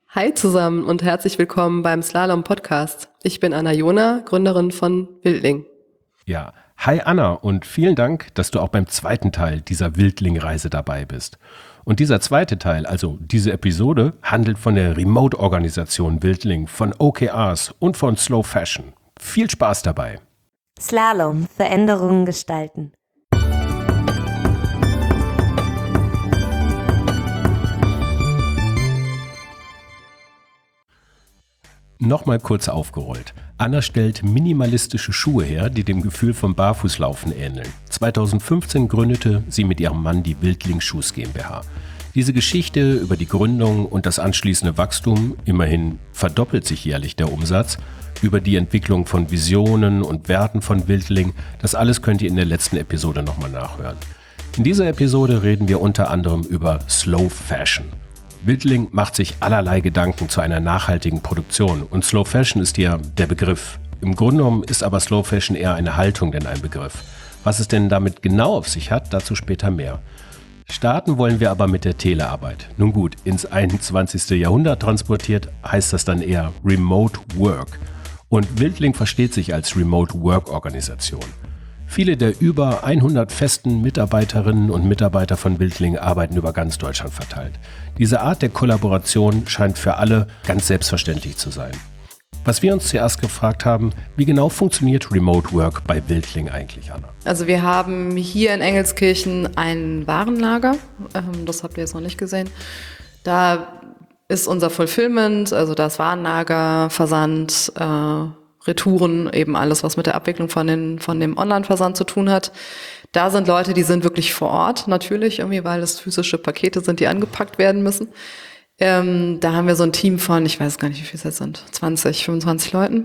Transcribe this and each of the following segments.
Hi zusammen und herzlich willkommen beim Slalom Podcast. Ich bin Anna Jona, Gründerin von Wildling. Ja, hi Anna und vielen Dank, dass du auch beim zweiten Teil dieser Wildling-Reise dabei bist. Und dieser zweite Teil, also diese Episode, handelt von der Remote-Organisation Wildling, von OKRs und von Slow Fashion. Viel Spaß dabei. Slalom, Veränderungen gestalten. Nochmal kurz aufgerollt. Anna stellt minimalistische Schuhe her, die dem Gefühl vom Barfußlaufen ähneln. 2015 gründete sie mit ihrem Mann die Wildling Shoes GmbH. Diese Geschichte über die Gründung und das anschließende Wachstum, immerhin verdoppelt sich jährlich der Umsatz, über die Entwicklung von Visionen und Werten von Wildling, das alles könnt ihr in der letzten Episode nochmal nachhören. In dieser Episode reden wir unter anderem über Slow Fashion. Wildling macht sich allerlei Gedanken zu einer nachhaltigen Produktion und Slow Fashion ist ja der Begriff. Im Grunde genommen ist aber Slow Fashion eher eine Haltung denn ein Begriff. Was es denn damit genau auf sich hat, dazu später mehr. Starten wollen wir aber mit der Telearbeit. Nun gut, ins 21. Jahrhundert transportiert heißt das dann eher Remote Work. Und Wildling versteht sich als Remote Work Organisation. Viele der über 100 festen Mitarbeiterinnen und Mitarbeiter von Wildling arbeiten über ganz Deutschland verteilt. Diese Art der Kollaboration scheint für alle ganz selbstverständlich zu sein. Was wir uns zuerst gefragt haben, wie genau funktioniert Remote Work bei Wildling eigentlich, Anna? Also wir haben hier in Engelskirchen ein Warenlager, das habt ihr jetzt noch nicht gesehen. Da ist unser Fulfillment, also das Warenlager, Versand, Retouren, eben alles, was mit der Abwicklung von dem Online-Versand zu tun hat. Da sind Leute, die sind wirklich vor Ort, natürlich, irgendwie, weil das physische Pakete sind, die angepackt werden müssen. Da haben wir so ein Team von, ich weiß gar nicht, wie viele es jetzt sind, 20, 25 Leuten.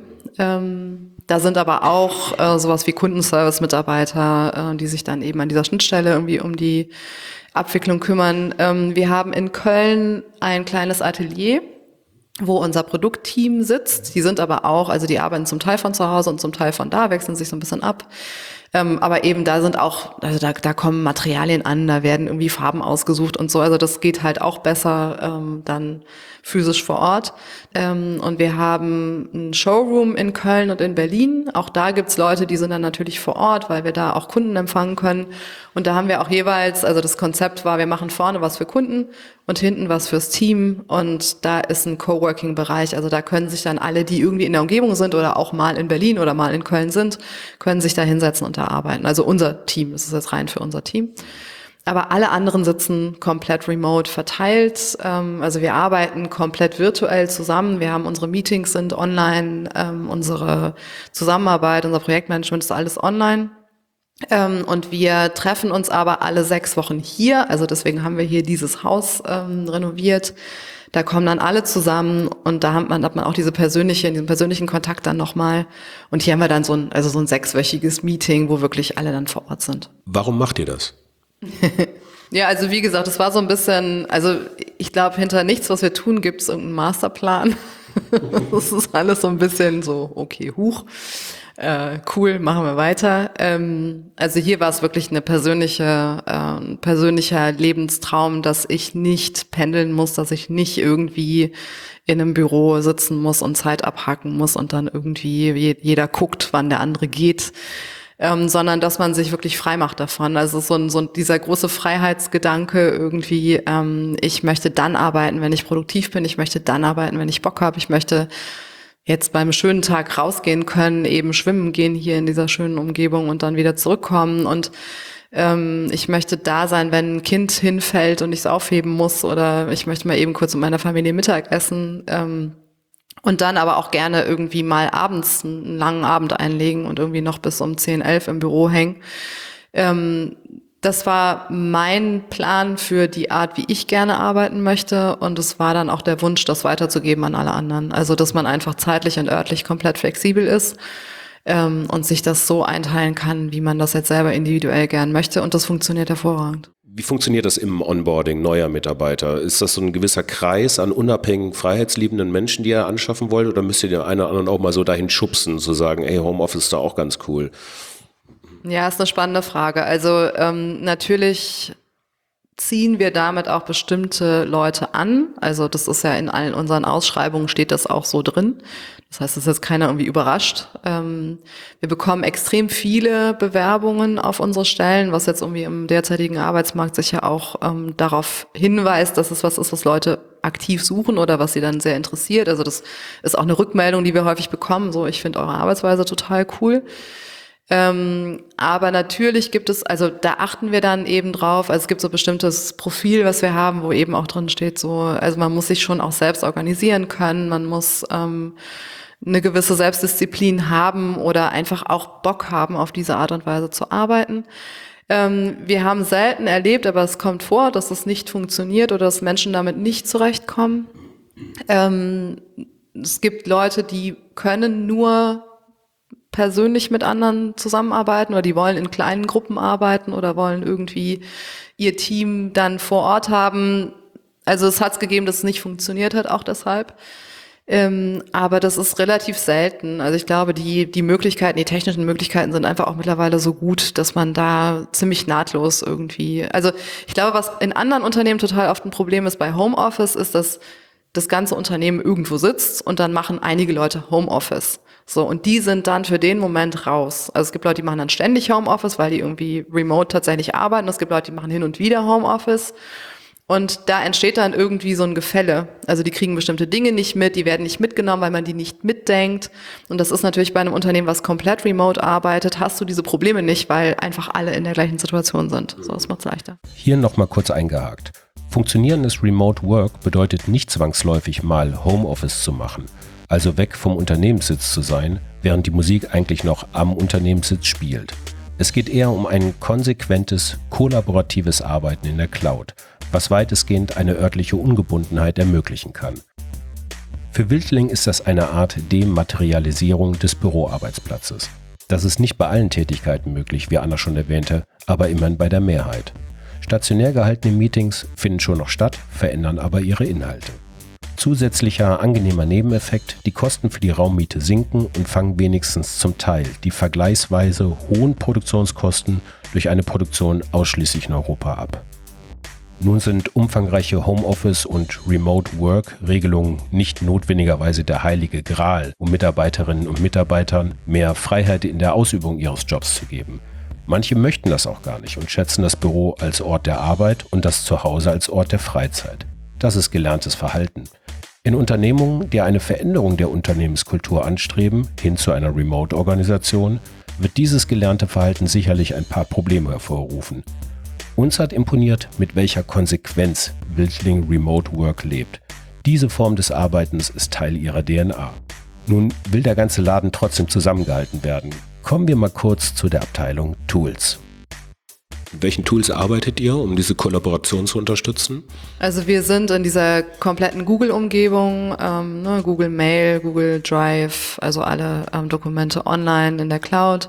Da sind aber auch sowas wie Kundenservice-Mitarbeiter, die sich dann eben an dieser Schnittstelle irgendwie um die Abwicklung kümmern. Wir haben in Köln ein kleines Atelier, wo unser Produktteam sitzt. Die sind aber auch, also die arbeiten zum Teil von zu Hause und zum Teil von da, wechseln sich so ein bisschen ab. Aber eben da sind auch, also da kommen Materialien an, da werden irgendwie Farben ausgesucht und so. Also das geht halt auch besser dann physisch vor Ort. Und wir haben einen Showroom in Köln und in Berlin. Auch da gibt's Leute, die sind dann natürlich vor Ort, weil wir da auch Kunden empfangen können. Und da haben wir auch jeweils, also das Konzept war, wir machen vorne was für Kunden und hinten was fürs Team. Und da ist ein Coworking-Bereich. Also da können sich dann alle, die irgendwie in der Umgebung sind oder auch mal in Berlin oder mal in Köln sind, können sich da hinsetzen und da arbeiten. Also unser Team, das ist jetzt rein für unser Team. Aber alle anderen sitzen komplett remote verteilt. Also wir arbeiten komplett virtuell zusammen. Wir haben unsere Meetings sind online, unsere Zusammenarbeit, unser Projektmanagement ist alles online. Und wir treffen uns aber alle 6 Wochen hier. Also deswegen haben wir hier dieses Haus renoviert. Da kommen dann alle zusammen und da hat man auch diesen persönlichen Kontakt dann nochmal. Und hier haben wir dann so ein 6-wöchiges Meeting, wo wirklich alle dann vor Ort sind. Warum macht ihr das? Ja, also wie gesagt, es war so ein bisschen, also ich glaube, hinter nichts, was wir tun, gibt es irgendeinen Masterplan. Das ist alles so ein bisschen so, okay, cool, machen wir weiter. Also hier war es wirklich eine persönlicher Lebenstraum, dass ich nicht pendeln muss, dass ich nicht irgendwie in einem Büro sitzen muss und Zeit abhaken muss und dann irgendwie jeder guckt, wann der andere geht. Sondern dass man sich wirklich frei macht davon. Also dieser große Freiheitsgedanke irgendwie, ich möchte dann arbeiten, wenn ich produktiv bin, ich möchte dann arbeiten, wenn ich Bock habe, ich möchte jetzt beim schönen Tag rausgehen können, eben schwimmen gehen hier in dieser schönen Umgebung und dann wieder zurückkommen und ich möchte da sein, wenn ein Kind hinfällt und ich es aufheben muss oder ich möchte mal eben kurz mit meiner Familie Mittag essen. Und dann aber auch gerne irgendwie mal abends einen langen Abend einlegen und irgendwie noch bis um 10, 11 im Büro hängen. Das war mein Plan für die Art, wie ich gerne arbeiten möchte. Und es war dann auch der Wunsch, das weiterzugeben an alle anderen. Also, dass man einfach zeitlich und örtlich komplett flexibel ist und sich das so einteilen kann, wie man das jetzt selber individuell gern möchte. Und das funktioniert hervorragend. Wie funktioniert das im Onboarding neuer Mitarbeiter? Ist das so ein gewisser Kreis an unabhängigen, freiheitsliebenden Menschen, die ihr anschaffen wollt? Oder müsst ihr den einen oder anderen auch mal so dahin schubsen, zu sagen, ey, Homeoffice ist da auch ganz cool? Ja, ist eine spannende Frage. Also natürlich ziehen wir damit auch bestimmte Leute an. Also das ist ja in allen unseren Ausschreibungen steht das auch so drin. Das heißt, es ist jetzt keiner irgendwie überrascht. Wir bekommen extrem viele Bewerbungen auf unsere Stellen, was jetzt irgendwie im derzeitigen Arbeitsmarkt sicher auch darauf hinweist, dass es was ist, was Leute aktiv suchen oder was sie dann sehr interessiert. Also das ist auch eine Rückmeldung, die wir häufig bekommen. So, ich finde eure Arbeitsweise total cool. Aber natürlich gibt es, also da achten wir dann eben drauf, also es gibt so ein bestimmtes Profil, was wir haben, wo eben auch drin steht, so, also man muss sich schon auch selbst organisieren können, man muss eine gewisse Selbstdisziplin haben oder einfach auch Bock haben, auf diese Art und Weise zu arbeiten. Wir haben selten erlebt, aber es kommt vor, dass es nicht funktioniert oder dass Menschen damit nicht zurechtkommen. Es gibt Leute, die können nur persönlich mit anderen zusammenarbeiten oder die wollen in kleinen Gruppen arbeiten oder wollen irgendwie ihr Team dann vor Ort haben. Also es hat es gegeben, dass es nicht funktioniert hat, auch deshalb. Aber das ist relativ selten. Also ich glaube, die Möglichkeiten, die technischen Möglichkeiten sind einfach auch mittlerweile so gut, dass man da ziemlich nahtlos irgendwie, also ich glaube, was in anderen Unternehmen total oft ein Problem ist bei Homeoffice, ist, dass das ganze Unternehmen irgendwo sitzt und dann machen einige Leute Homeoffice. So, und die sind dann für den Moment raus. Also es gibt Leute, die machen dann ständig Homeoffice, weil die irgendwie remote tatsächlich arbeiten. Es gibt Leute, die machen hin und wieder Homeoffice. Und da entsteht dann irgendwie so ein Gefälle. Also die kriegen bestimmte Dinge nicht mit, die werden nicht mitgenommen, weil man die nicht mitdenkt. Und das ist natürlich bei einem Unternehmen, was komplett remote arbeitet, hast du diese Probleme nicht, weil einfach alle in der gleichen Situation sind. So, das macht's leichter. Hier nochmal kurz eingehakt. Funktionierendes Remote Work bedeutet nicht zwangsläufig mal Homeoffice zu machen, also weg vom Unternehmenssitz zu sein, während die Musik eigentlich noch am Unternehmenssitz spielt. Es geht eher um ein konsequentes, kollaboratives Arbeiten in der Cloud, was weitestgehend eine örtliche Ungebundenheit ermöglichen kann. Für Wildling ist das eine Art Dematerialisierung des Büroarbeitsplatzes. Das ist nicht bei allen Tätigkeiten möglich, wie Anna schon erwähnte, aber immerhin bei der Mehrheit. Stationär gehaltene Meetings finden schon noch statt, verändern aber ihre Inhalte. Zusätzlicher angenehmer Nebeneffekt, die Kosten für die Raummiete sinken und fangen wenigstens zum Teil die vergleichsweise hohen Produktionskosten durch eine Produktion ausschließlich in Europa ab. Nun sind umfangreiche Homeoffice- und Remote-Work-Regelungen nicht notwendigerweise der heilige Gral, um Mitarbeiterinnen und Mitarbeitern mehr Freiheit in der Ausübung ihres Jobs zu geben. Manche möchten das auch gar nicht und schätzen das Büro als Ort der Arbeit und das Zuhause als Ort der Freizeit. Das ist gelerntes Verhalten. In Unternehmungen, die eine Veränderung der Unternehmenskultur anstreben, hin zu einer Remote-Organisation, wird dieses gelernte Verhalten sicherlich ein paar Probleme hervorrufen. Uns hat imponiert, mit welcher Konsequenz Wildling Remote Work lebt. Diese Form des Arbeitens ist Teil ihrer DNA. Nun will der ganze Laden trotzdem zusammengehalten werden. Kommen wir mal kurz zu der Abteilung Tools. Mit welchen Tools arbeitet ihr, um diese Kollaboration zu unterstützen? Also wir sind in dieser kompletten Google-Umgebung, Google Mail, Google Drive, also alle Dokumente online in der Cloud.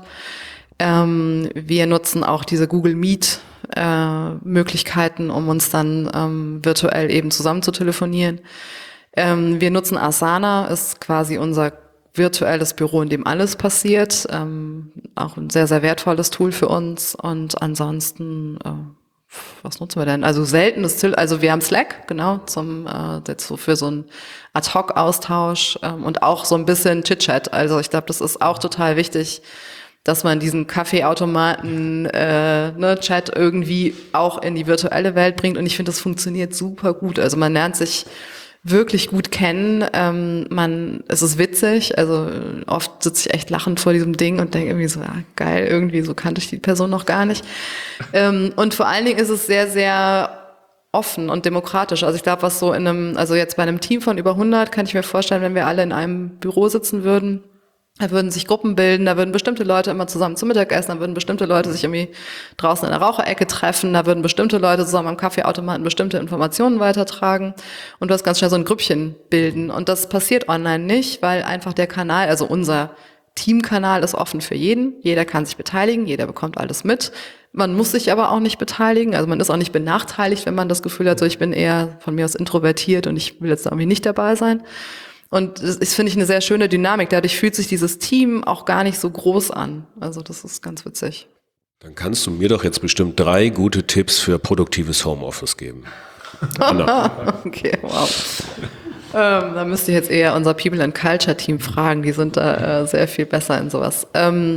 Wir nutzen auch diese Google Meet Möglichkeiten, um uns dann virtuell eben zusammen zu telefonieren. Wir nutzen Asana, ist quasi unser virtuelles Büro, in dem alles passiert. Auch ein sehr, sehr wertvolles Tool für uns. Und ansonsten, was nutzen wir denn? Also seltenes, also wir haben Slack, genau, jetzt so für so einen Ad-Hoc-Austausch und auch so ein bisschen Chit-Chat. Also ich glaube, das ist auch total wichtig, dass man diesen Kaffeeautomaten, Chat irgendwie auch in die virtuelle Welt bringt. Und ich finde, das funktioniert super gut. Also man lernt sich wirklich gut kennen. Es ist witzig, also oft sitze ich echt lachend vor diesem Ding und denke irgendwie so, ja, geil, irgendwie so kannte ich die Person noch gar nicht. Und vor allen Dingen ist es sehr, sehr offen und demokratisch. Also ich glaube, was so also jetzt bei einem Team von über 100 kann ich mir vorstellen, wenn wir alle in einem Büro sitzen würden, da würden sich Gruppen bilden, da würden bestimmte Leute immer zusammen zum Mittagessen, da würden bestimmte Leute sich irgendwie draußen in der Raucherecke treffen, da würden bestimmte Leute zusammen am Kaffeeautomaten bestimmte Informationen weitertragen und du hast ganz schnell so ein Grüppchen bilden. Und das passiert online nicht, weil einfach der Kanal, also unser Teamkanal ist offen für jeden, jeder kann sich beteiligen, jeder bekommt alles mit. Man muss sich aber auch nicht beteiligen, also man ist auch nicht benachteiligt, wenn man das Gefühl hat, so ich bin eher von mir aus introvertiert und ich will jetzt da irgendwie nicht dabei sein. Und das ist, finde ich, eine sehr schöne Dynamik. Dadurch fühlt sich dieses Team auch gar nicht so groß an. Also das ist ganz witzig. Dann kannst du mir doch jetzt bestimmt 3 gute Tipps für produktives Homeoffice geben. Anna. Okay, wow. Da müsste ich jetzt eher unser People and Culture Team fragen, die sind da sehr viel besser in sowas.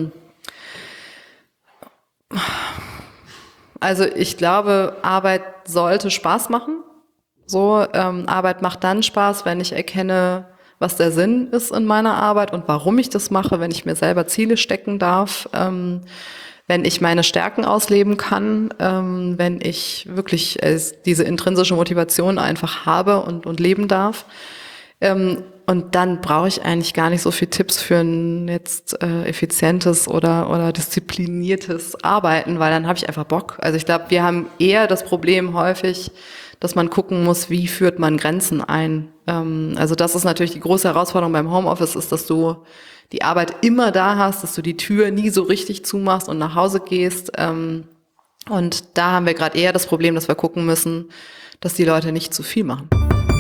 Also ich glaube, Arbeit sollte Spaß machen. Arbeit macht dann Spaß, wenn ich erkenne, was der Sinn ist in meiner Arbeit und warum ich das mache, wenn ich mir selber Ziele stecken darf, wenn ich meine Stärken ausleben kann, wenn ich wirklich diese intrinsische Motivation einfach habe und leben darf. Und dann brauche ich eigentlich gar nicht so viel Tipps für ein jetzt effizientes oder diszipliniertes Arbeiten, weil dann habe ich einfach Bock. Also ich glaube, wir haben eher das Problem häufig, dass man gucken muss, wie führt man Grenzen ein. Also das ist natürlich die große Herausforderung beim Homeoffice, ist, dass du die Arbeit immer da hast, dass du die Tür nie so richtig zumachst und nach Hause gehst. Und da haben wir gerade eher das Problem, dass wir gucken müssen, dass die Leute nicht zu viel machen.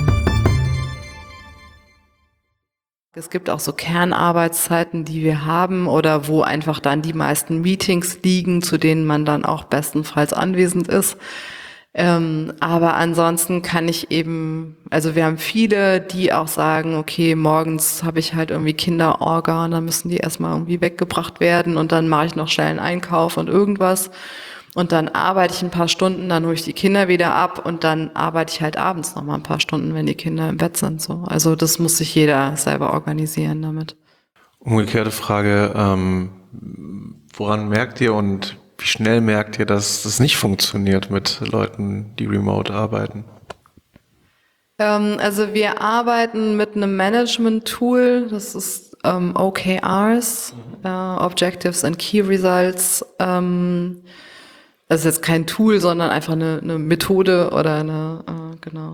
Es gibt auch so Kernarbeitszeiten, die wir haben oder wo einfach dann die meisten Meetings liegen, zu denen man dann auch bestenfalls anwesend ist. Aber ansonsten kann ich eben, also wir haben viele, die auch sagen, okay, morgens habe ich halt irgendwie Kinderorga und dann müssen die erstmal irgendwie weggebracht werden und dann mache ich noch schnell einen Einkauf und irgendwas. Und dann arbeite ich ein paar Stunden, dann hole ich die Kinder wieder ab und dann arbeite ich halt abends noch mal ein paar Stunden, wenn die Kinder im Bett sind. So. Also das muss sich jeder selber organisieren damit. Umgekehrte Frage, woran merkt ihr und wie schnell merkt ihr, dass das nicht funktioniert mit Leuten, die remote arbeiten? Also wir arbeiten mit einem Management-Tool, das ist OKRs, Objectives and Key Results. Das ist jetzt kein Tool, sondern einfach eine Methode oder genau.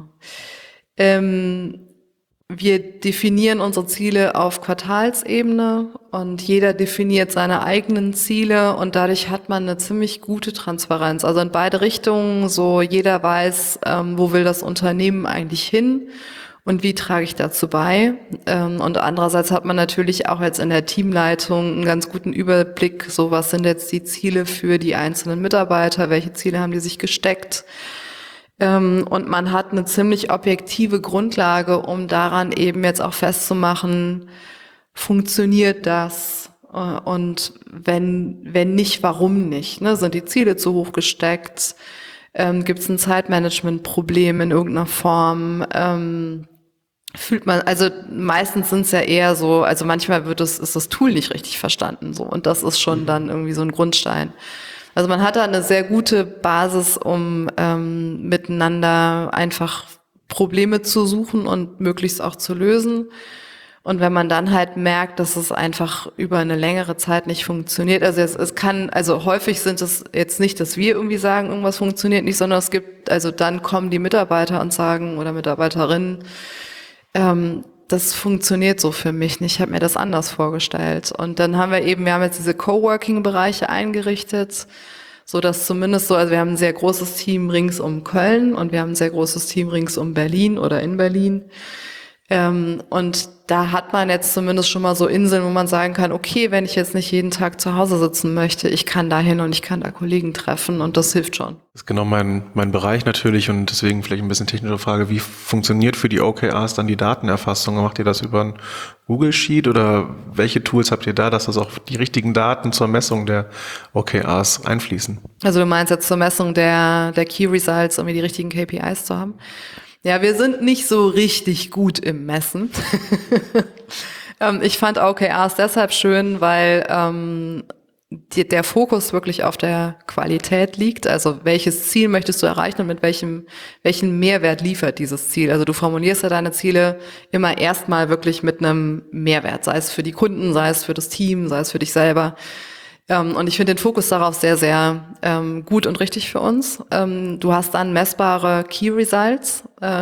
Wir definieren unsere Ziele auf Quartalsebene und jeder definiert seine eigenen Ziele und dadurch hat man eine ziemlich gute Transparenz. Also in beide Richtungen, so jeder weiß, wo will das Unternehmen eigentlich hin und wie trage ich dazu bei. Und andererseits hat man natürlich auch jetzt in der Teamleitung einen ganz guten Überblick, so was sind jetzt die Ziele für die einzelnen Mitarbeiter, welche Ziele haben die sich gesteckt. Und man hat eine ziemlich objektive Grundlage, um daran eben jetzt auch festzumachen, funktioniert das? Und wenn nicht, warum nicht? Ne? Sind die Ziele zu hoch gesteckt? Gibt es ein Zeitmanagement-Problem in irgendeiner Form? Fühlt man, also meistens sind es ja eher so, also manchmal ist das Tool nicht richtig verstanden so und das ist schon dann irgendwie so ein Grundstein. Also man hat da eine sehr gute Basis, um miteinander einfach Probleme zu suchen und möglichst auch zu lösen. Und wenn man dann halt merkt, dass es einfach über eine längere Zeit nicht funktioniert, also es kann, also häufig sind es jetzt nicht, dass wir irgendwie sagen, irgendwas funktioniert nicht, sondern es gibt, also dann kommen die Mitarbeiter und sagen oder Mitarbeiterinnen, das funktioniert so für mich nicht, ich habe mir das anders vorgestellt. Und dann haben wir haben jetzt diese Coworking-Bereiche eingerichtet, so dass zumindest so, also wir haben ein sehr großes Team rings um Köln und wir haben ein sehr großes Team rings um Berlin oder in Berlin. Und da hat man jetzt zumindest schon mal so Inseln, wo man sagen kann, okay, wenn ich jetzt nicht jeden Tag zu Hause sitzen möchte, ich kann da hin und ich kann da Kollegen treffen und das hilft schon. Das ist genau mein Bereich natürlich und deswegen vielleicht ein bisschen technische Frage, wie funktioniert für die OKRs dann die Datenerfassung? Macht ihr das über ein Google Sheet oder welche Tools habt ihr da, dass das auch die richtigen Daten zur Messung der OKRs einfließen? Also du meinst jetzt zur Messung der Key Results, um die richtigen KPIs zu haben? Ja, wir sind nicht so richtig gut im Messen. Ich fand OKRs deshalb schön, weil der Fokus wirklich auf der Qualität liegt. Also welches Ziel möchtest du erreichen und mit welchen Mehrwert liefert dieses Ziel? Also du formulierst ja deine Ziele immer erstmal wirklich mit einem Mehrwert, sei es für die Kunden, sei es für das Team, sei es für dich selber. Und ich finde den Fokus darauf sehr, sehr gut und richtig für uns. Du hast dann messbare Key Results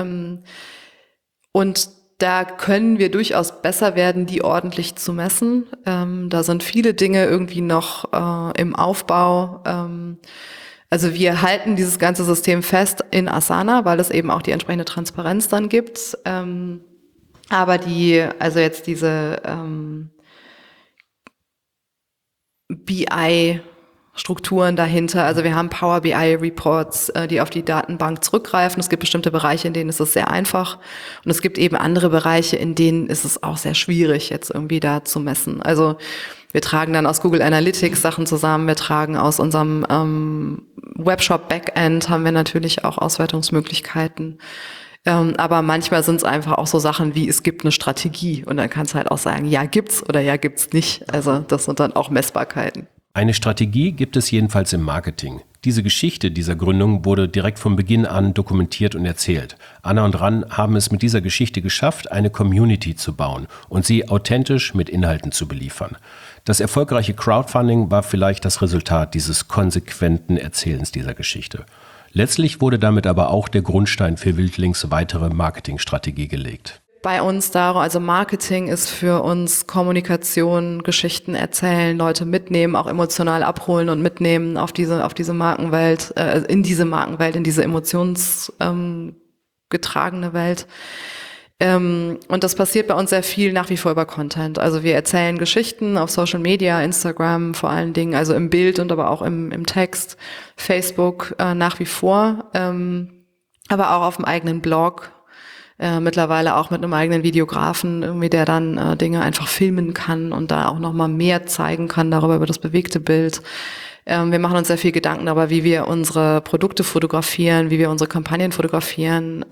und da können wir durchaus besser werden, die ordentlich zu messen. Da sind viele Dinge irgendwie noch im Aufbau. Also wir halten dieses ganze System fest in Asana, weil es eben auch die entsprechende Transparenz dann gibt. Aber also jetzt diese BI Strukturen dahinter. Also wir haben Power BI Reports, die auf die Datenbank zurückgreifen. Es gibt bestimmte Bereiche, in denen ist es sehr einfach. Und es gibt eben andere Bereiche, in denen ist es auch sehr schwierig, jetzt irgendwie da zu messen. Also wir tragen dann aus Google Analytics Sachen zusammen. Wir tragen aus unserem Webshop Backend haben wir natürlich auch Auswertungsmöglichkeiten. Aber manchmal sind es einfach auch so Sachen wie, es gibt eine Strategie. Und dann kannst du halt auch sagen, ja gibt's oder ja gibt's nicht. Also das sind dann auch Messbarkeiten. Eine Strategie gibt es jedenfalls im Marketing. Diese Geschichte dieser Gründung wurde direkt von Beginn an dokumentiert und erzählt. Anna und Ran haben es mit dieser Geschichte geschafft, eine Community zu bauen und sie authentisch mit Inhalten zu beliefern. Das erfolgreiche Crowdfunding war vielleicht das Resultat dieses konsequenten Erzählens dieser Geschichte. Letztlich wurde damit aber auch der Grundstein für Wildlings weitere Marketingstrategie gelegt. Bei uns darum, also Marketing ist für uns Kommunikation, Geschichten erzählen, Leute mitnehmen, auch emotional abholen und mitnehmen auf diese Markenwelt, in diese Markenwelt, in diese emotionsgetragene Welt. Und das passiert bei uns sehr viel nach wie vor über Content. Also wir erzählen Geschichten auf Social Media, Instagram vor allen Dingen, also im Bild und aber auch im Text, Facebook nach wie vor, aber auch auf dem eigenen Blog. Mittlerweile auch mit einem eigenen Videografen, irgendwie, der dann Dinge einfach filmen kann und da auch nochmal mehr zeigen kann darüber, über das bewegte Bild. Wir machen uns sehr viel Gedanken darüber, wie wir unsere Produkte fotografieren, wie wir unsere Kampagnen fotografieren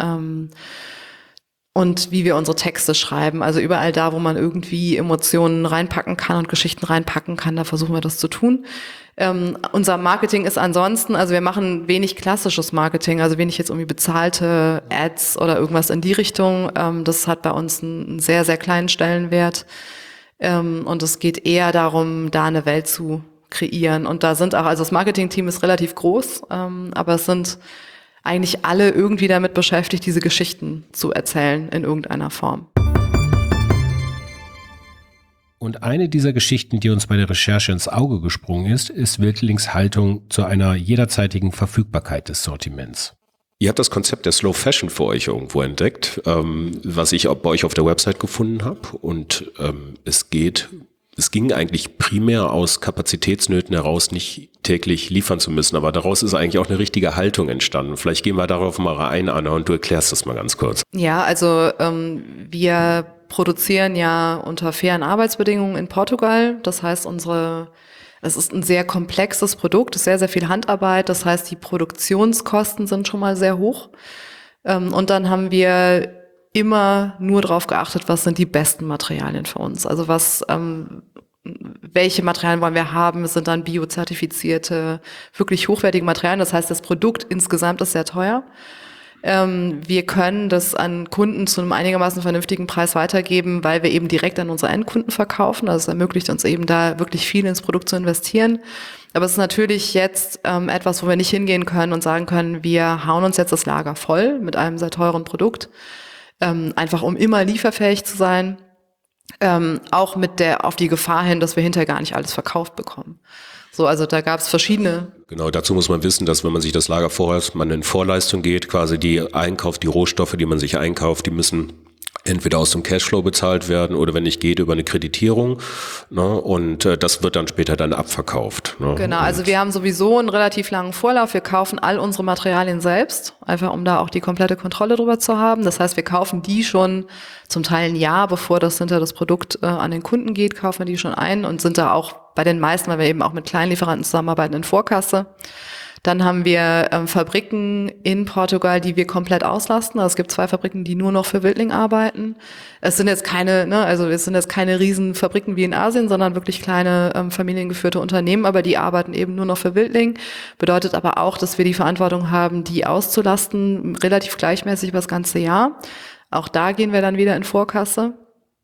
und wie wir unsere Texte schreiben. Also überall da, wo man irgendwie Emotionen reinpacken kann und Geschichten reinpacken kann, da versuchen wir das zu tun. Unser Marketing ist ansonsten, also wir machen wenig klassisches Marketing, also wenig jetzt irgendwie bezahlte Ads oder irgendwas in die Richtung. Das hat bei uns einen sehr, sehr kleinen Stellenwert. Und es geht eher darum, da eine Welt zu kreieren. Und da sind auch, also das Marketing-Team ist relativ groß, aber es sind eigentlich alle irgendwie damit beschäftigt, diese Geschichten zu erzählen in irgendeiner Form. Und eine dieser Geschichten, die uns bei der Recherche ins Auge gesprungen ist Wildlings Haltung zu einer jederzeitigen Verfügbarkeit des Sortiments. Ihr habt das Konzept der Slow Fashion für euch irgendwo entdeckt, was ich auch bei euch auf der Website gefunden habe. Und es ging eigentlich primär aus Kapazitätsnöten heraus, nicht täglich liefern zu müssen. Aber daraus ist eigentlich auch eine richtige Haltung entstanden. Vielleicht gehen wir darauf mal ein, Anna, und du erklärst das mal ganz kurz. Ja, also wir produzieren ja unter fairen Arbeitsbedingungen in Portugal. Das heißt, es ist ein sehr komplexes Produkt, es ist sehr, sehr viel Handarbeit. Das heißt, die Produktionskosten sind schon mal sehr hoch. Und dann haben wir immer nur darauf geachtet, was sind die besten Materialien für uns. Also welche Materialien wollen wir haben? Es sind dann biozertifizierte, wirklich hochwertige Materialien. Das heißt, das Produkt insgesamt ist sehr teuer. Wir können das an Kunden zu einem einigermaßen vernünftigen Preis weitergeben, weil wir eben direkt an unsere Endkunden verkaufen. Also es ermöglicht uns eben da wirklich viel ins Produkt zu investieren. Aber es ist natürlich jetzt etwas, wo wir nicht hingehen können und sagen können, wir hauen uns jetzt das Lager voll mit einem sehr teuren Produkt, einfach um immer lieferfähig zu sein, auch auf die Gefahr hin, dass wir hinterher gar nicht alles verkauft bekommen. So, also da gab es verschiedene. Genau, dazu muss man wissen, dass wenn man sich das Lager vorhat, man in Vorleistung geht, quasi die Rohstoffe, die man sich einkauft, die müssen entweder aus dem Cashflow bezahlt werden oder wenn nicht geht, über eine Kreditierung. Ne? Und das wird dann später dann abverkauft. Ne? Genau, also wir haben sowieso einen relativ langen Vorlauf. Wir kaufen all unsere Materialien selbst, einfach um da auch die komplette Kontrolle drüber zu haben. Das heißt, wir kaufen die schon zum Teil ein Jahr, bevor das Produkt an den Kunden geht, kaufen wir die schon ein und sind da auch bei den meisten, weil wir eben auch mit Kleinlieferanten zusammenarbeiten, in Vorkasse. Dann haben wir Fabriken in Portugal, die wir komplett auslasten. Also es gibt 2 Fabriken, die nur noch für Wildling arbeiten. Es sind jetzt keine, riesen Fabriken wie in Asien, sondern wirklich kleine familiengeführte Unternehmen, aber die arbeiten eben nur noch für Wildling. Bedeutet aber auch, dass wir die Verantwortung haben, die auszulasten, relativ gleichmäßig über das ganze Jahr. Auch da gehen wir dann wieder in Vorkasse.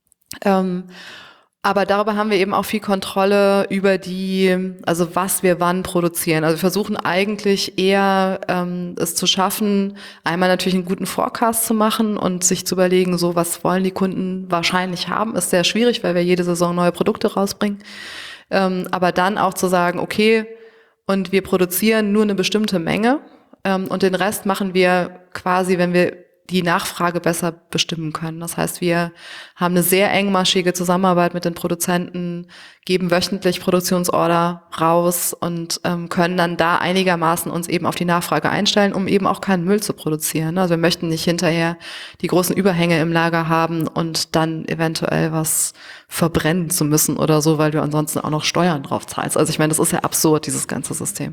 Aber darüber haben wir eben auch viel Kontrolle über also was wir wann produzieren. Also wir versuchen eigentlich eher es zu schaffen, einmal natürlich einen guten Forecast zu machen und sich zu überlegen, so was wollen die Kunden wahrscheinlich haben. Ist sehr schwierig, weil wir jede Saison neue Produkte rausbringen. Aber dann auch zu sagen, okay, und wir produzieren nur eine bestimmte Menge und den Rest machen wir quasi, wenn wir die Nachfrage besser bestimmen können. Das heißt, wir haben eine sehr engmaschige Zusammenarbeit mit den Produzenten, geben wöchentlich Produktionsorder raus und können dann da einigermaßen uns eben auf die Nachfrage einstellen, um eben auch keinen Müll zu produzieren. Also wir möchten nicht hinterher die großen Überhänge im Lager haben und dann eventuell was verbrennen zu müssen oder so, weil du ansonsten auch noch Steuern drauf zahlst. Also ich meine, das ist ja absurd, dieses ganze System.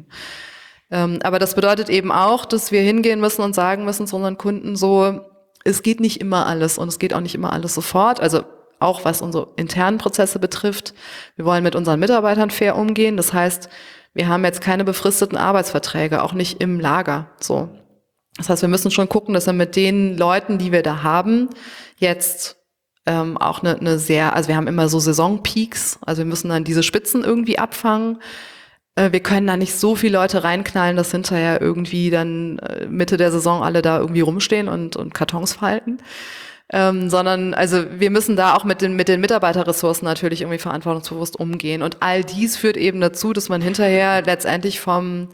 Aber das bedeutet eben auch, dass wir hingehen müssen und sagen müssen zu unseren Kunden so, es geht nicht immer alles und es geht auch nicht immer alles sofort. Also auch was unsere internen Prozesse betrifft. Wir wollen mit unseren Mitarbeitern fair umgehen. Das heißt, wir haben jetzt keine befristeten Arbeitsverträge, auch nicht im Lager. So. Das heißt, wir müssen schon gucken, dass wir mit den Leuten, die wir da haben, jetzt auch eine sehr, also wir haben immer so Saisonpeaks. Also wir müssen dann diese Spitzen irgendwie abfangen. Wir können da nicht so viele Leute reinknallen, dass hinterher irgendwie dann Mitte der Saison alle da irgendwie rumstehen und Kartons falten. Sondern, also wir müssen da auch mit den Mitarbeiterressourcen natürlich irgendwie verantwortungsbewusst umgehen. Und all dies führt eben dazu, dass man hinterher letztendlich vom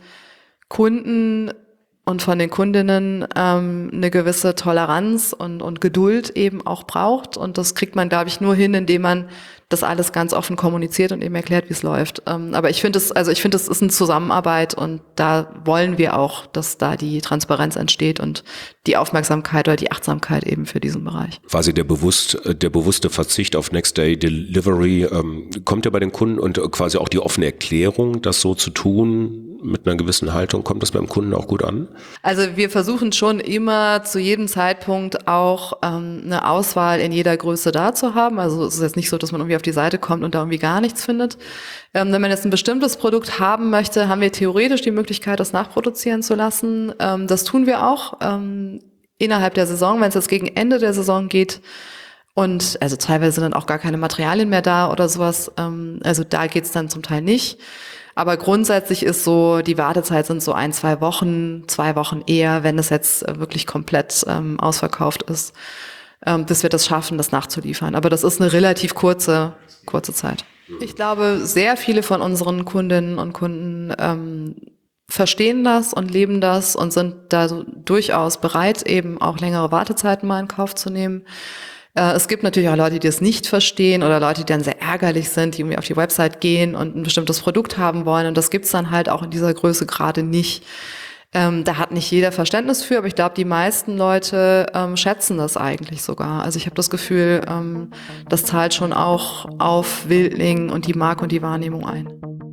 Kunden und von den Kundinnen eine gewisse Toleranz und Geduld eben auch braucht. Und das kriegt man, glaube ich, nur hin, indem man das alles ganz offen kommuniziert und eben erklärt, wie es läuft. Aber ich finde, das ist eine Zusammenarbeit und da wollen wir auch, dass da die Transparenz entsteht und die Aufmerksamkeit oder die Achtsamkeit eben für diesen Bereich. Quasi der bewusste Verzicht auf Next-Day-Delivery kommt ja bei den Kunden und quasi auch die offene Erklärung, das so zu tun mit einer gewissen Haltung, kommt das beim Kunden auch gut an? Also wir versuchen schon immer zu jedem Zeitpunkt auch eine Auswahl in jeder Größe da zu haben. Also es ist jetzt nicht so, dass man irgendwie auf die Seite kommt und da irgendwie gar nichts findet. Wenn man jetzt ein bestimmtes Produkt haben möchte, haben wir theoretisch die Möglichkeit, das nachproduzieren zu lassen. Das tun wir auch innerhalb der Saison, wenn es jetzt gegen Ende der Saison geht. Und also teilweise sind dann auch gar keine Materialien mehr da oder sowas. Also da geht's dann zum Teil nicht. Aber grundsätzlich ist so, die Wartezeit sind so 1-2 Wochen, 2 Wochen eher, wenn es jetzt wirklich komplett ausverkauft ist, dass wir das schaffen, das nachzuliefern. Aber das ist eine relativ kurze Zeit. Ich glaube, sehr viele von unseren Kundinnen und Kunden verstehen das und leben das und sind da so durchaus bereit, eben auch längere Wartezeiten mal in Kauf zu nehmen. Es gibt natürlich auch Leute, die das nicht verstehen oder Leute, die dann sehr ärgerlich sind, die irgendwie auf die Website gehen und ein bestimmtes Produkt haben wollen. Und das gibt's dann halt auch in dieser Größe gerade nicht. Da hat nicht jeder Verständnis für, aber ich glaube, die meisten Leute schätzen das eigentlich sogar. Also ich habe das Gefühl, das zahlt schon auch auf Wildling und die Marke und die Wahrnehmung ein.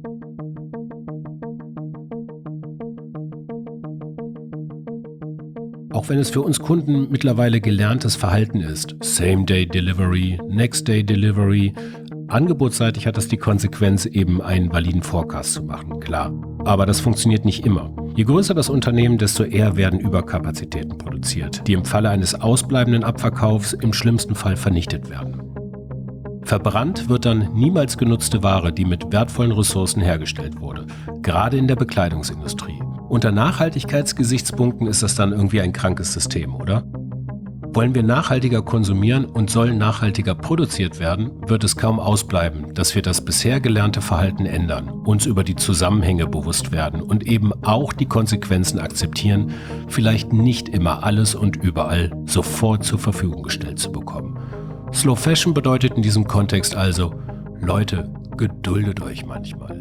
Auch wenn es für uns Kunden mittlerweile gelerntes Verhalten ist, Same-Day-Delivery, Next-Day-Delivery, angebotsseitig hat das die Konsequenz, eben einen validen Forecast zu machen, klar. Aber das funktioniert nicht immer. Je größer das Unternehmen, desto eher werden Überkapazitäten produziert, die im Falle eines ausbleibenden Abverkaufs im schlimmsten Fall vernichtet werden. Verbrannt wird dann niemals genutzte Ware, die mit wertvollen Ressourcen hergestellt wurde, gerade in der Bekleidungsindustrie. Unter Nachhaltigkeitsgesichtspunkten ist das dann irgendwie ein krankes System, oder? Wollen wir nachhaltiger konsumieren und soll nachhaltiger produziert werden, wird es kaum ausbleiben, dass wir das bisher gelernte Verhalten ändern, uns über die Zusammenhänge bewusst werden und eben auch die Konsequenzen akzeptieren, vielleicht nicht immer alles und überall sofort zur Verfügung gestellt zu bekommen. Slow Fashion bedeutet in diesem Kontext also, Leute, geduldet euch manchmal.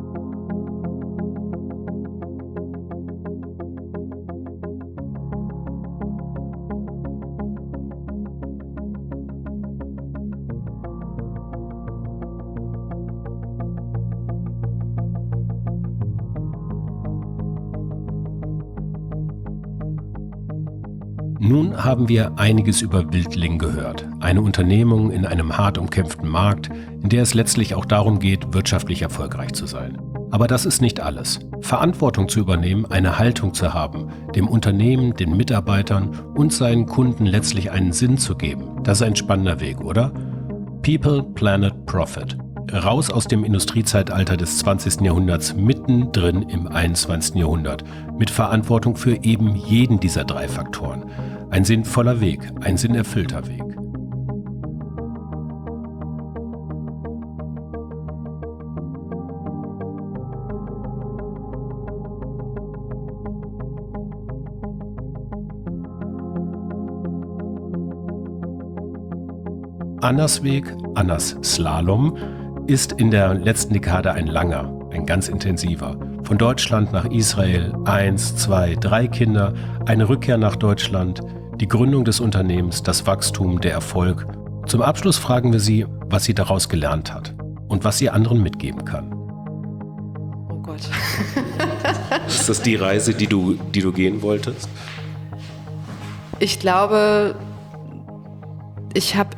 Nun haben wir einiges über Wildling gehört. Eine Unternehmung in einem hart umkämpften Markt, in der es letztlich auch darum geht, wirtschaftlich erfolgreich zu sein. Aber das ist nicht alles. Verantwortung zu übernehmen, eine Haltung zu haben, dem Unternehmen, den Mitarbeitern und seinen Kunden letztlich einen Sinn zu geben, das ist ein spannender Weg, oder? People, Planet, Profit. Raus aus dem Industriezeitalter des 20. Jahrhunderts, mittendrin im 21. Jahrhundert, mit Verantwortung für eben jeden dieser 3 Faktoren. Ein sinnvoller Weg, ein sinnerfüllter Weg. Annas Weg, Annas Slalom, ist in der letzten Dekade ein langer, ein ganz intensiver. Von Deutschland nach Israel, 1, 2, 3 Kinder, eine Rückkehr nach Deutschland, die Gründung des Unternehmens, das Wachstum, der Erfolg. Zum Abschluss fragen wir sie, was sie daraus gelernt hat und was sie anderen mitgeben kann. Oh Gott. Ist das die Reise, die du gehen wolltest? Ich glaube, ich habe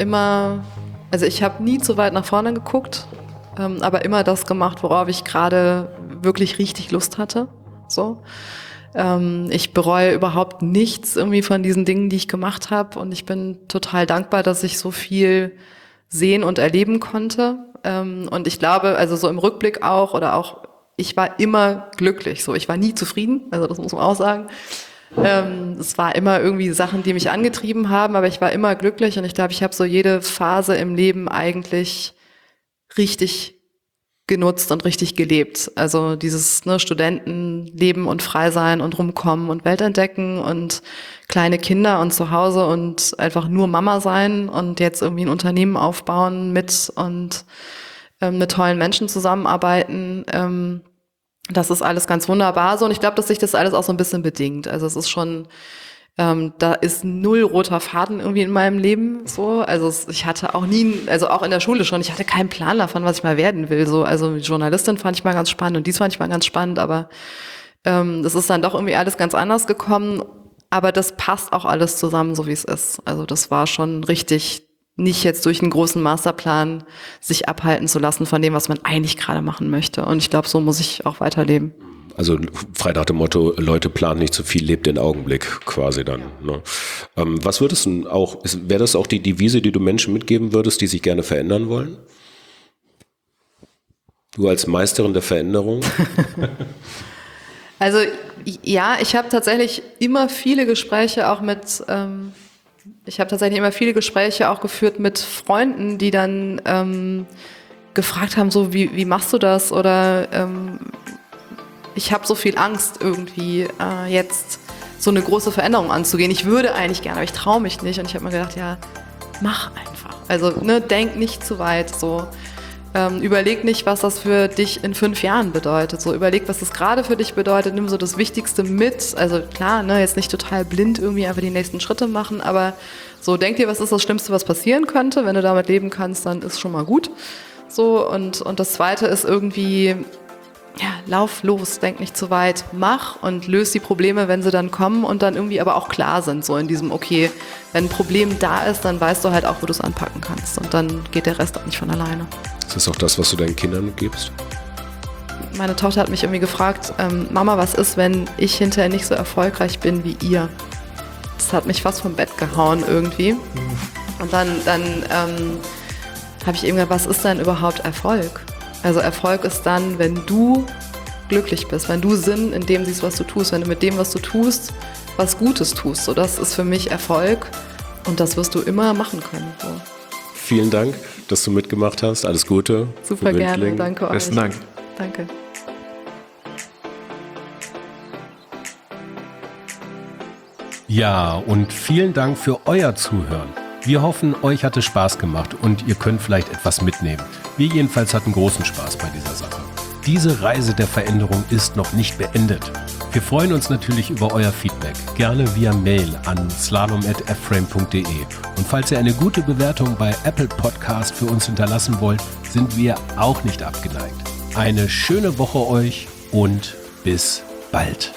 nie zu weit nach vorne geguckt, aber immer das gemacht, worauf ich gerade wirklich richtig Lust hatte. So. Ich bereue überhaupt nichts irgendwie von diesen Dingen, die ich gemacht habe, und ich bin total dankbar, dass ich so viel sehen und erleben konnte. Und ich glaube, also so im Rückblick auch, ich war immer glücklich. So, ich war nie zufrieden, also das muss man auch sagen. Es war immer irgendwie Sachen, die mich angetrieben haben, aber ich war immer glücklich, und ich glaube, ich habe so jede Phase im Leben eigentlich richtig genutzt und richtig gelebt. Also dieses Studentenleben und frei sein und rumkommen und Welt entdecken und kleine Kinder und zu Hause und einfach nur Mama sein und jetzt irgendwie ein Unternehmen aufbauen und mit tollen Menschen zusammenarbeiten. Das ist alles ganz wunderbar so, und ich glaube, dass sich das alles auch so ein bisschen bedingt. Also es ist schon, da ist null roter Faden irgendwie in meinem Leben so. Also ich hatte auch nie, also auch in der Schule schon, ich hatte keinen Plan davon, was ich mal werden will. So, also Journalistin fand ich mal ganz spannend und dies fand ich mal ganz spannend, aber das ist dann doch irgendwie alles ganz anders gekommen. Aber das passt auch alles zusammen, so wie es ist. Also das war schon richtig, nicht jetzt durch einen großen Masterplan sich abhalten zu lassen von dem, was man eigentlich gerade machen möchte. Und ich glaube, so muss ich auch weiterleben. Also frei nach dem Motto, Leute, planen nicht zu viel, lebt den Augenblick quasi dann. Ne? Was würdest du auch, wäre das auch die Devise, die du Menschen mitgeben würdest, die sich gerne verändern wollen? Du als Meisterin der Veränderung? Also ja, ich habe tatsächlich immer viele Gespräche auch geführt mit Freunden, die dann gefragt haben, so wie machst du das? Oder ich habe so viel Angst irgendwie jetzt so eine große Veränderung anzugehen. Ich würde eigentlich gerne, aber ich traue mich nicht. Und ich habe mir gedacht, ja, mach einfach. Also denk nicht zu weit. So überleg nicht, was das für dich in 5 Jahren bedeutet. So überleg, was das gerade für dich bedeutet. Nimm so das Wichtigste mit. Also klar, jetzt nicht total blind irgendwie einfach die nächsten Schritte machen, aber so denk dir, was ist das Schlimmste, was passieren könnte. Wenn du damit leben kannst, dann ist schon mal gut. So und das Zweite ist irgendwie, ja, lauf los, denk nicht zu weit, mach und löse die Probleme, wenn sie dann kommen und dann irgendwie aber auch klar sind, so in diesem, okay, wenn ein Problem da ist, dann weißt du halt auch, wo du es anpacken kannst, und dann geht der Rest auch nicht von alleine. Ist das auch das, was du deinen Kindern gibst? Meine Tochter hat mich irgendwie gefragt, Mama, was ist, wenn ich hinterher nicht so erfolgreich bin wie ihr? Das hat mich fast vom Bett gehauen irgendwie. Und dann habe ich eben gesagt, was ist denn überhaupt Erfolg? Also Erfolg ist dann, wenn du glücklich bist, wenn du Sinn in dem siehst, was du tust, wenn du mit dem, was du tust, was Gutes tust. So, das ist für mich Erfolg, und das wirst du immer machen können. So. Vielen Dank, dass du mitgemacht hast. Alles Gute. Super gerne, danke euch. Besten Dank. Danke. Ja, und vielen Dank für euer Zuhören. Wir hoffen, euch hat es Spaß gemacht und ihr könnt vielleicht etwas mitnehmen. Wir jedenfalls hatten großen Spaß bei dieser Sache. Diese Reise der Veränderung ist noch nicht beendet. Wir freuen uns natürlich über euer Feedback, gerne via Mail an slalom@fframe.de. Und falls ihr eine gute Bewertung bei Apple Podcast für uns hinterlassen wollt, sind wir auch nicht abgeneigt. Eine schöne Woche euch und bis bald.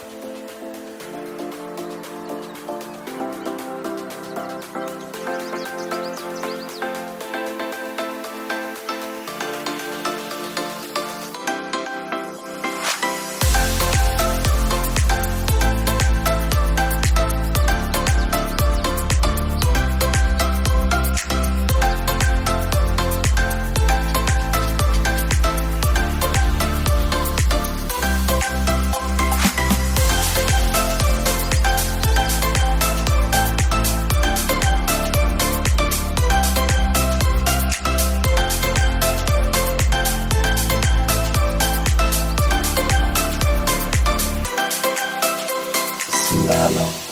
Slalom.